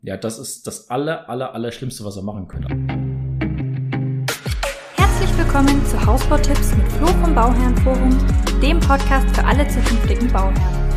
Ja, das ist das Allerschlimmste, was ihr machen könnt. Herzlich willkommen zu Hausbautipps mit Flo vom Bauherrenforum, dem Podcast für alle zukünftigen Bauherren.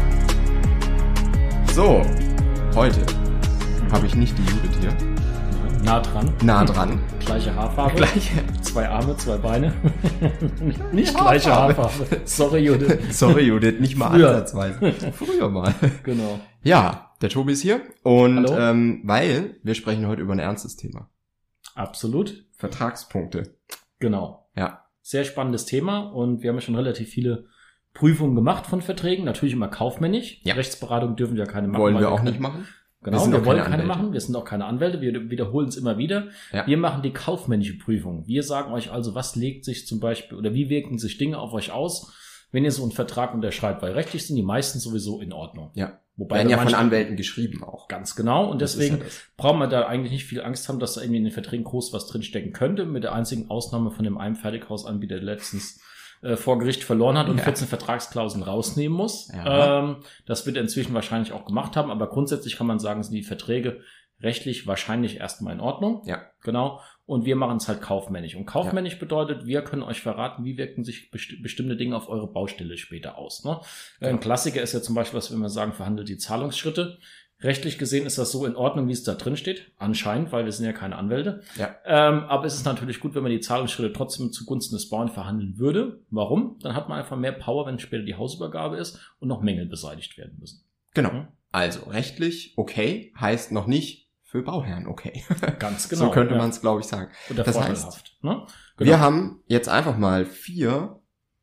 So, heute habe ich nicht die Judith hier. Nah dran. Gleiche Haarfarbe. Zwei Arme, zwei Beine. Nicht gleiche Haarfarbe. Sorry, Judith. Nicht mal Früher. ansatzweise. Früher mal. Genau. Ja, der Tobi ist hier. Und Hallo. weil wir sprechen heute über ein ernstes Thema. Absolut. Vertragspunkte. Genau. Ja. Sehr spannendes Thema und wir haben ja schon relativ viele Prüfungen gemacht von Verträgen. Natürlich immer kaufmännisch. Ja. Rechtsberatung dürfen wir keine machen. Wollen weil wir auch nicht machen. Genau, wir wollen keine Anwälte. machen. Wir sind auch keine Anwälte. Wir wiederholen es immer wieder. Ja. Wir machen die kaufmännische Prüfung. Wir sagen euch also, was legt sich zum Beispiel oder wie wirken sich Dinge auf euch aus, wenn ihr so einen Vertrag unterschreibt. Weil rechtlich sind die meisten sowieso in Ordnung. Ja. Wobei Werden ja von manche- Anwälten geschrieben auch. Ganz genau. Und Das ist deswegen ja das. brauchen wir da eigentlich nicht viel Angst haben, dass da irgendwie in den Verträgen groß was drinstecken könnte. Mit der einzigen Ausnahme von dem einen Fertighausanbieter, der letztens vor Gericht verloren hat und 14 Vertragsklauseln rausnehmen muss. Ja. Das wird er inzwischen wahrscheinlich auch gemacht haben. Aber grundsätzlich kann man sagen, sind die Verträge rechtlich wahrscheinlich erstmal in Ordnung. Ja. Genau. Und wir machen es halt kaufmännisch. Und kaufmännisch bedeutet, wir können euch verraten, wie wirken sich bestimmte Dinge auf eure Baustelle später aus. Ne? Ein Klassiker ist ja zum Beispiel, was wir immer sagen, verhandelt die Zahlungsschritte. Rechtlich gesehen ist das so in Ordnung, wie es da drin steht. Anscheinend, weil wir sind ja keine Anwälte. Ja. Aber es ist natürlich gut, wenn man die Zahlungsschritte trotzdem zugunsten des Bauern verhandeln würde. Warum? Dann hat man einfach mehr Power, wenn später die Hausübergabe ist und noch Mängel beseitigt werden müssen. Genau. Mhm. Also rechtlich okay heißt noch nicht für Bauherren okay. Ganz genau. So könnte ja. man es, glaube ich, sagen. Oder Das vorteilhaft. Ne? Genau. Wir haben jetzt einfach mal 4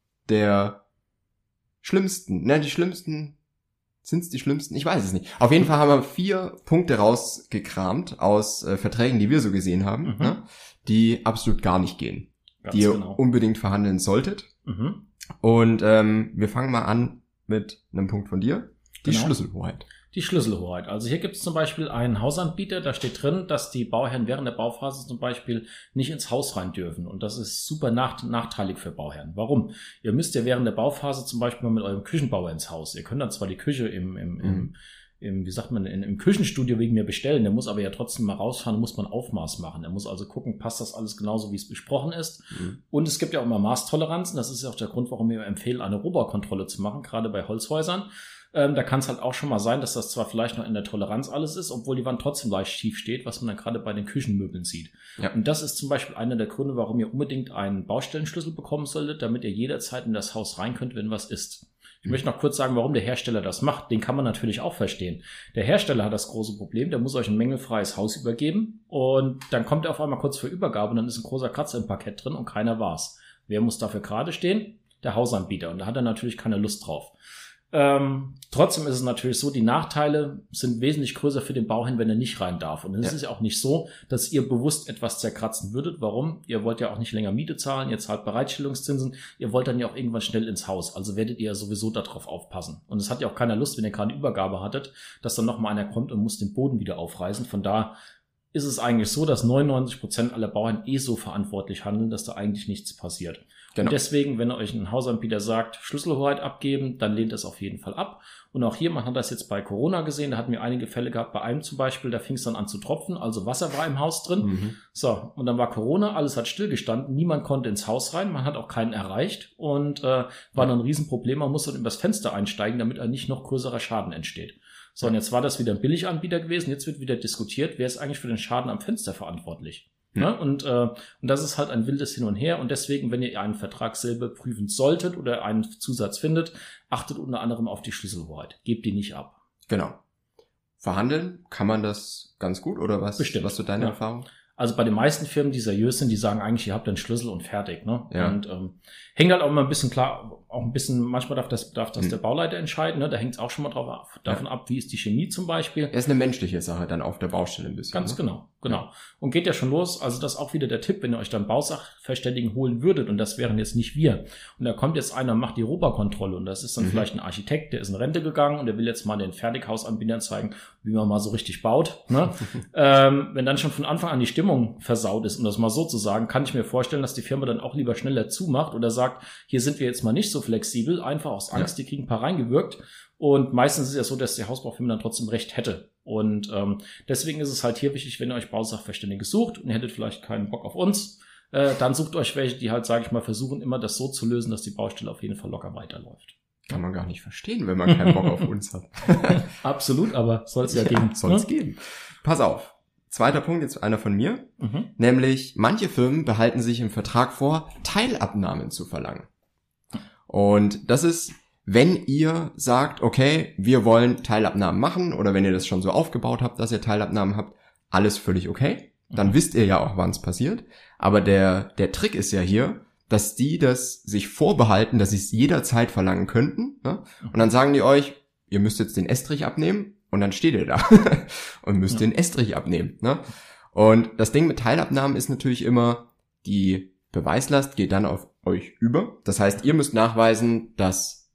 der schlimmsten, die schlimmsten, sind es die schlimmsten? Ich weiß es nicht. Auf jeden Fall haben wir 4 Punkte rausgekramt aus Verträgen, die wir so gesehen haben, ne, die absolut gar nicht gehen, Ganz die ihr genau. unbedingt verhandeln solltet. Mhm. Und wir fangen mal an mit einem Punkt von dir, die Genau. Schlüsselhoheit. Die Schlüsselhoheit. Also hier gibt es zum Beispiel einen Hausanbieter, da steht drin, dass die Bauherren während der Bauphase zum Beispiel nicht ins Haus rein dürfen. Und das ist super nachteilig für Bauherren. Warum? Ihr müsst ja während der Bauphase zum Beispiel mal mit eurem Küchenbauer ins Haus. Ihr könnt dann zwar die Küche im Küchenstudio wegen mir bestellen, der muss aber ja trotzdem mal rausfahren, muss man Aufmaß machen. Er muss also gucken, passt das alles genauso, wie es besprochen ist. Und es gibt ja auch immer Maßtoleranzen. Das ist ja auch der Grund, warum wir empfehlen, eine Rohbaukontrolle zu machen, gerade bei Holzhäusern. Da kann es halt auch schon mal sein, dass das zwar vielleicht noch in der Toleranz alles ist, obwohl die Wand trotzdem leicht schief steht, was man dann gerade bei den Küchenmöbeln sieht. Ja. Und das ist zum Beispiel einer der Gründe, warum ihr unbedingt einen Baustellenschlüssel bekommen solltet, damit ihr jederzeit in das Haus rein könnt, wenn was ist. Ich möchte noch kurz sagen, warum der Hersteller das macht. Den kann man natürlich auch verstehen. Der Hersteller hat das große Problem, der muss euch ein mängelfreies Haus übergeben und dann kommt er auf einmal kurz vor Übergabe und dann ist ein großer Kratzer im Parkett drin und keiner war's. Wer muss dafür gerade stehen? Der Hausanbieter. Und da hat er natürlich keine Lust drauf. Trotzdem ist es natürlich so, die Nachteile sind wesentlich größer für den Bauherrn, wenn er nicht rein darf. Und es ist ja auch nicht so, dass ihr bewusst etwas zerkratzen würdet. Warum? Ihr wollt ja auch nicht länger Miete zahlen, ihr zahlt Bereitstellungszinsen, ihr wollt dann ja auch irgendwann schnell ins Haus. Also werdet ihr ja sowieso darauf aufpassen. Und es hat ja auch keiner Lust, wenn ihr gerade Übergabe hattet, dass dann nochmal einer kommt und muss den Boden wieder aufreißen. Von da ist es eigentlich so, dass 99% aller Bauherren so verantwortlich handeln, dass da eigentlich nichts passiert. Genau. Und deswegen, wenn euch ein Hausanbieter sagt, Schlüsselhoheit abgeben, dann lehnt das auf jeden Fall ab. Und auch hier, man hat das jetzt bei Corona gesehen, da hatten wir einige Fälle gehabt, bei einem zum Beispiel, da fing es dann an zu tropfen, also Wasser war im Haus drin. So, und dann war Corona, alles hat stillgestanden, niemand konnte ins Haus rein, man hat auch keinen erreicht und war dann ein Riesenproblem, man muss dann übers Fenster einsteigen, damit nicht noch größerer Schaden entsteht. So, und jetzt war das wieder ein Billiganbieter gewesen, jetzt wird wieder diskutiert, wer ist eigentlich für den Schaden am Fenster verantwortlich? Ne? Und das ist halt ein wildes Hin und Her und deswegen, wenn ihr einen Vertrag selber prüfen solltet oder einen Zusatz findet, achtet unter anderem auf die Schlüsselhoheit. Gebt die nicht ab. Genau. Verhandeln, kann man das ganz gut oder was? Bestimmt. Was so deine Ja. Erfahrung? Also bei den meisten Firmen, die seriös sind, die sagen eigentlich, ihr habt einen Schlüssel und fertig. Ne? Ja. Und hängt halt auch immer ein bisschen klar, auch ein bisschen, manchmal darf das der Bauleiter entscheiden. Ne? Da hängt es auch schon mal davon ab, wie ist die Chemie zum Beispiel. Es ist eine menschliche Sache dann auf der Baustelle ein bisschen. Ganz ne? genau. Und geht ja schon los. Also das ist auch wieder der Tipp, wenn ihr euch dann Bausachverständigen holen würdet, und das wären jetzt nicht wir. Und da kommt jetzt einer und macht die Rohbaukontrolle und das ist dann vielleicht ein Architekt, der ist in Rente gegangen und der will jetzt mal den Fertighausanbietern zeigen, wie man mal so richtig baut. Ne? Wenn dann schon von Anfang an die Stimmung versaut ist, um das mal so zu sagen, kann ich mir vorstellen, dass die Firma dann auch lieber schneller zumacht oder sagt, hier sind wir jetzt mal nicht so flexibel, einfach aus Angst, die kriegen ein paar reingewürgt. Und meistens ist es ja so, dass die Hausbaufirma dann trotzdem Recht hätte. Und deswegen ist es halt hier wichtig, wenn ihr euch Bausachverständige sucht und ihr hättet vielleicht keinen Bock auf uns, dann sucht euch welche, die halt, sage ich mal, versuchen immer das so zu lösen, dass die Baustelle auf jeden Fall locker weiterläuft. Kann man gar nicht verstehen, wenn man keinen Bock auf uns hat. Absolut, aber soll es ja geben. Soll es geben. Pass auf. Zweiter Punkt, jetzt einer von mir. Nämlich, manche Firmen behalten sich im Vertrag vor, Teilabnahmen zu verlangen. Und das ist, wenn ihr sagt, okay, wir wollen Teilabnahmen machen, oder wenn ihr das schon so aufgebaut habt, dass ihr Teilabnahmen habt, alles völlig okay. Dann wisst ihr ja auch, wann es passiert. Aber der Trick ist ja hier, dass die das sich vorbehalten, dass sie es jederzeit verlangen könnten. Ne? Und dann sagen die euch, ihr müsst jetzt den Estrich abnehmen. Und dann steht ihr da und müsst den Estrich abnehmen. Ne? Und das Ding mit Teilabnahmen ist natürlich immer, die Beweislast geht dann auf euch über. Das heißt, ihr müsst nachweisen, dass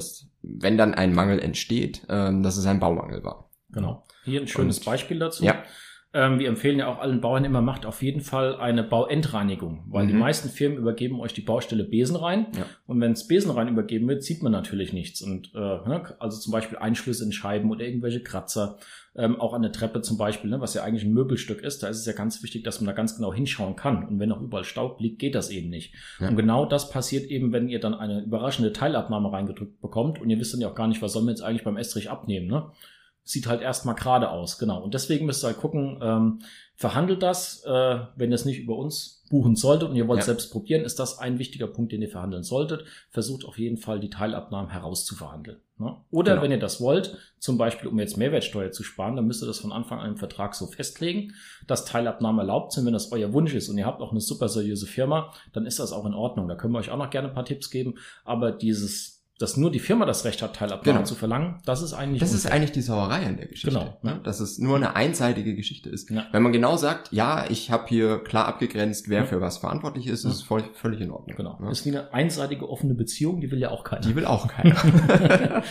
wenn dann ein Mangel entsteht, dass es ein Baumangel war. Genau. Hier ein schönes Beispiel dazu. Ja. Wir empfehlen ja auch allen Bauern immer, macht auf jeden Fall eine Bauendreinigung, weil die meisten Firmen übergeben euch die Baustelle besenrein. Ja. Und wenn es besenrein übergeben wird, sieht man natürlich nichts. Und also zum Beispiel Einschlüsse in Scheiben oder irgendwelche Kratzer, auch an der Treppe zum Beispiel, was ja eigentlich ein Möbelstück ist, da ist es ja ganz wichtig, dass man da ganz genau hinschauen kann. Und wenn noch überall Staub liegt, geht das eben nicht. Ja. Und genau das passiert eben, wenn ihr dann eine überraschende Teilabnahme reingedrückt bekommt und ihr wisst dann ja auch gar nicht, was sollen wir jetzt eigentlich beim Estrich abnehmen, ne? Sieht halt erstmal gerade aus, genau. Und deswegen müsst ihr halt gucken, verhandelt das, wenn ihr es nicht über uns buchen solltet und ihr wollt selbst probieren, ist das ein wichtiger Punkt, den ihr verhandeln solltet. Versucht auf jeden Fall, die Teilabnahmen herauszuverhandeln. Ne? Oder wenn ihr das wollt, zum Beispiel, um jetzt Mehrwertsteuer zu sparen, dann müsst ihr das von Anfang an im Vertrag so festlegen, dass Teilabnahmen erlaubt sind. Wenn das euer Wunsch ist und ihr habt auch eine super seriöse Firma, dann ist das auch in Ordnung. Da können wir euch auch noch gerne ein paar Tipps geben. Aber dass nur die Firma das Recht hat, Teilabnahmen zu verlangen, das ist eigentlich Das ist eigentlich die Sauerei an der Geschichte. Genau. Ne? Dass es nur eine einseitige Geschichte ist. Ja. Wenn man genau sagt, ja, ich habe hier klar abgegrenzt, wer für was verantwortlich ist, ist es völlig in Ordnung. Genau. Ne? Ist wie eine einseitige offene Beziehung, die will ja auch keiner. Die will auch keiner.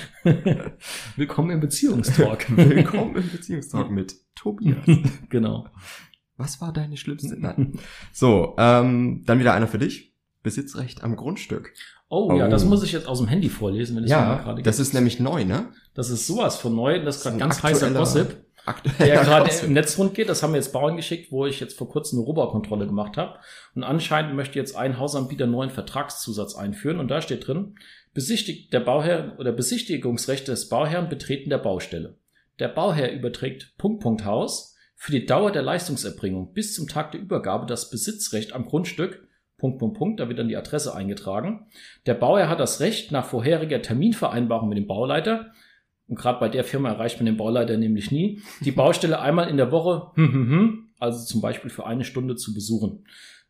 Willkommen im Beziehungstalk. Willkommen im Beziehungstalk mit Tobias. Genau. Was war deine schlimmste? Nein. So, dann wieder einer für dich. Besitzrecht am Grundstück. Oh ja, das muss ich jetzt aus dem Handy vorlesen, wenn es ja, mal gerade das ist nämlich neu, ne? Das ist sowas von neu, das ist gerade ganz aktueller heißer Gossip, der gerade im Netz rund geht. Das haben mir jetzt Bauern geschickt, wo ich jetzt vor kurzem eine Rohbaukontrolle gemacht habe. Und anscheinend möchte jetzt ein Hausanbieter einen neuen Vertragszusatz einführen. Und da steht drin, besichtigt der Bauherr oder Besichtigungsrecht des Bauherrn Betreten der Baustelle. Der Bauherr überträgt Haus für die Dauer der Leistungserbringung bis zum Tag der Übergabe das Besitzrecht am Grundstück da wird dann die Adresse eingetragen. Der Bauherr hat das Recht, nach vorheriger Terminvereinbarung mit dem Bauleiter, und gerade bei der Firma erreicht man den Bauleiter nämlich nie, die Baustelle einmal in der Woche, also zum Beispiel für 1 Stunde zu besuchen.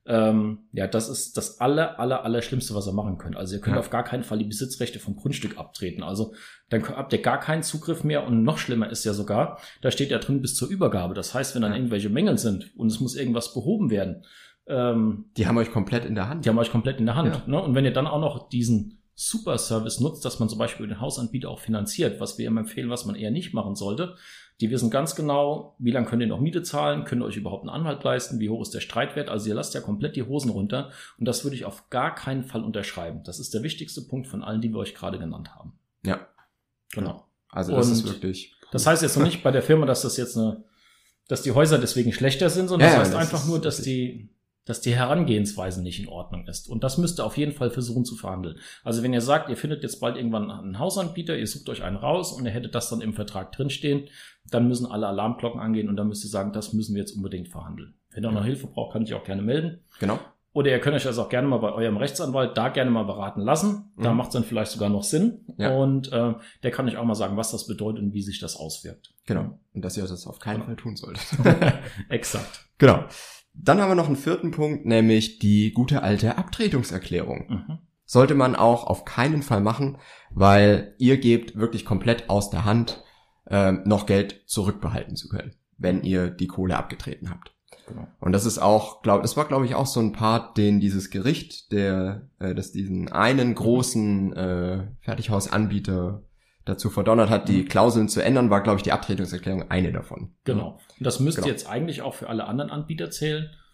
Das ist das aller Schlimmste, was ihr machen könnt. Also ihr könnt auf gar keinen Fall die Besitzrechte vom Grundstück abtreten. Also dann habt ihr gar keinen Zugriff mehr und noch schlimmer ist ja sogar, da steht ja drin bis zur Übergabe. Das heißt, wenn dann irgendwelche Mängel sind und es muss irgendwas behoben werden, die haben euch komplett in der Hand. Ja. Ne? Und wenn ihr dann auch noch diesen Super-Service nutzt, dass man zum Beispiel den Hausanbieter auch finanziert, was wir immer empfehlen, was man eher nicht machen sollte, die wissen ganz genau, wie lange könnt ihr noch Miete zahlen, könnt ihr euch überhaupt einen Anwalt leisten, wie hoch ist der Streitwert, also ihr lasst ja komplett die Hosen runter und das würde ich auf gar keinen Fall unterschreiben. Das ist der wichtigste Punkt von allen, die wir euch gerade genannt haben. Ja. Genau. Also das ist wirklich... Das heißt jetzt noch nicht bei der Firma, dass die Häuser deswegen schlechter sind, sondern das heißt einfach nur, dass die Herangehensweise nicht in Ordnung ist. Und das müsst ihr auf jeden Fall versuchen zu verhandeln. Also wenn ihr sagt, ihr findet jetzt bald irgendwann einen Hausanbieter, ihr sucht euch einen raus und ihr hättet das dann im Vertrag drinstehen, dann müssen alle Alarmglocken angehen und dann müsst ihr sagen, das müssen wir jetzt unbedingt verhandeln. Wenn ihr noch Hilfe braucht, kann ich auch gerne melden. Genau. Oder ihr könnt euch das auch gerne mal bei eurem Rechtsanwalt da gerne mal beraten lassen. Da macht es dann vielleicht sogar noch Sinn. Ja. Und der kann euch auch mal sagen, was das bedeutet und wie sich das auswirkt. Genau. Und dass ihr das auf keinen Fall tun solltet. Exakt. Genau. Dann haben wir noch einen 4. Punkt, nämlich die gute alte Abtretungserklärung. Sollte man auch auf keinen Fall machen, weil ihr gebt wirklich komplett aus der Hand, noch Geld zurückbehalten zu können, wenn ihr die Kohle abgetreten habt. Genau. Und das ist auch, das war glaube ich auch so ein Part, den dieses Gericht, das diesen einen großen Fertighausanbieter dazu verdonnert hat, die Klauseln zu ändern, war, glaube ich, die Abtretungserklärung eine davon. Genau. Und das müsste jetzt eigentlich auch für alle anderen Anbieter zählen.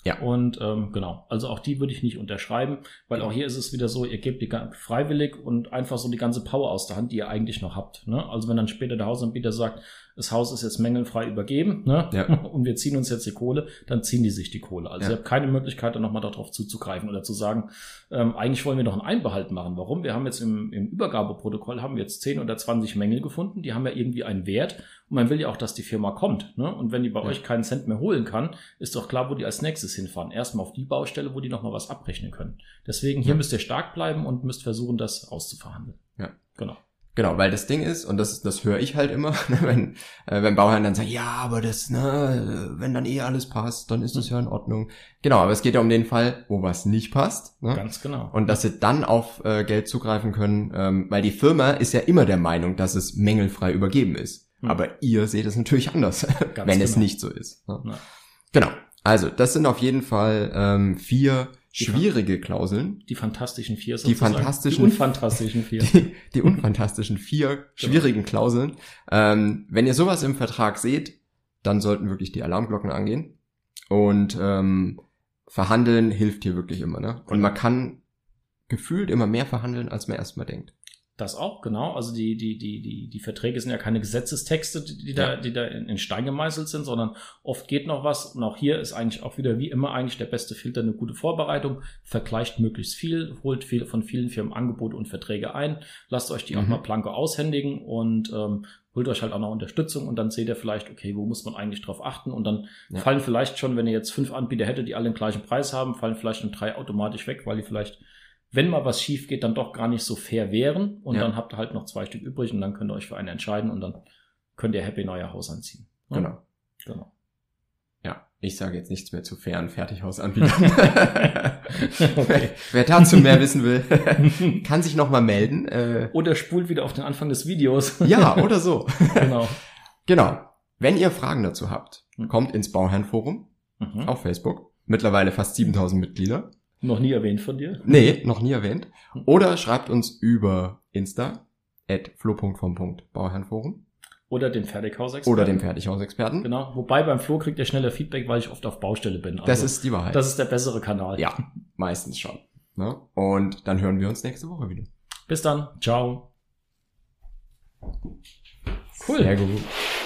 Ja. Und genau, also auch die würde ich nicht unterschreiben, weil auch hier ist es wieder so, ihr gebt die freiwillig und einfach so die ganze Power aus der Hand, die ihr eigentlich noch habt. Ne? Also wenn dann später der Hausanbieter sagt, das Haus ist jetzt mängelfrei übergeben, ne? Ja. Und wir ziehen uns jetzt die Kohle, dann ziehen die sich die Kohle. Also ihr habt keine Möglichkeit, dann nochmal darauf zuzugreifen oder zu sagen, eigentlich wollen wir noch einen Einbehalt machen. Warum? Wir haben jetzt im Übergabeprotokoll haben wir jetzt 10 oder 20 Mängel gefunden, die haben ja irgendwie einen Wert und man will ja auch, dass die Firma kommt. Ne? Und wenn die bei euch keinen Cent mehr holen kann, ist doch klar, wo die als nächstes hinfahren. Erstmal auf die Baustelle, wo die nochmal was abrechnen können. Deswegen hier müsst ihr stark bleiben und müsst versuchen, das auszuverhandeln. Ja. Genau, weil das Ding ist, und das höre ich halt immer, wenn Bauherren dann sagen, ja, aber das, ne, wenn dann alles passt, dann ist das ja in Ordnung. Genau, aber es geht ja um den Fall, wo was nicht passt. Ne? Ganz genau. Und dass sie dann auf Geld zugreifen können, weil die Firma ist ja immer der Meinung, dass es mängelfrei übergeben ist. Aber ihr seht es natürlich anders, wenn es nicht so ist. Ne? Ja. Genau, also das sind auf jeden Fall 4 schwierige Klauseln. Die fantastischen 4 sozusagen. Die unfantastischen 4. Die unfantastischen 4 schwierigen Klauseln. Wenn ihr sowas im Vertrag seht, dann sollten wirklich die Alarmglocken angehen. Und verhandeln hilft hier wirklich immer. Ne? Und man kann gefühlt immer mehr verhandeln, als man erstmal denkt. Das auch, genau. Also die Verträge sind ja keine Gesetzestexte, die da in Stein gemeißelt sind, sondern oft geht noch was. Und auch hier ist eigentlich auch wieder wie immer eigentlich der beste Filter eine gute Vorbereitung. Vergleicht möglichst viel, holt viel von vielen Firmen Angebote und Verträge ein. Lasst euch die auch mal blanko aushändigen und holt euch halt auch noch Unterstützung und dann seht ihr vielleicht, okay, wo muss man eigentlich drauf achten? Und dann fallen vielleicht schon, wenn ihr jetzt 5 Anbieter hättet, die alle den gleichen Preis haben, fallen vielleicht schon 3 automatisch weg, weil die vielleicht, wenn mal was schief geht, dann doch gar nicht so fair wären. Und dann habt ihr halt noch 2 Stück übrig und dann könnt ihr euch für einen entscheiden und dann könnt ihr happy in euer Haus anziehen. Ja? Genau. Ja, ich sage jetzt nichts mehr zu fairen Fertighausanbietern. Okay. Wer dazu mehr wissen will, kann sich nochmal melden. Oder spult wieder auf den Anfang des Videos. Ja, oder so. Genau. Wenn ihr Fragen dazu habt, kommt ins Bauherrenforum auf Facebook. Mittlerweile fast 7000 Mitglieder. Noch nie erwähnt von dir? Nee, noch nie erwähnt. Oder schreibt uns über Insta @flo.vom.bauherrenforum. Oder den Fertighausexperten. Genau. Wobei beim Flo kriegt ihr schneller Feedback, weil ich oft auf Baustelle bin. Also das ist die Wahrheit. Das ist der bessere Kanal. Ja, meistens schon. Ne? Und dann hören wir uns nächste Woche wieder. Bis dann. Ciao. Cool. Sehr gut.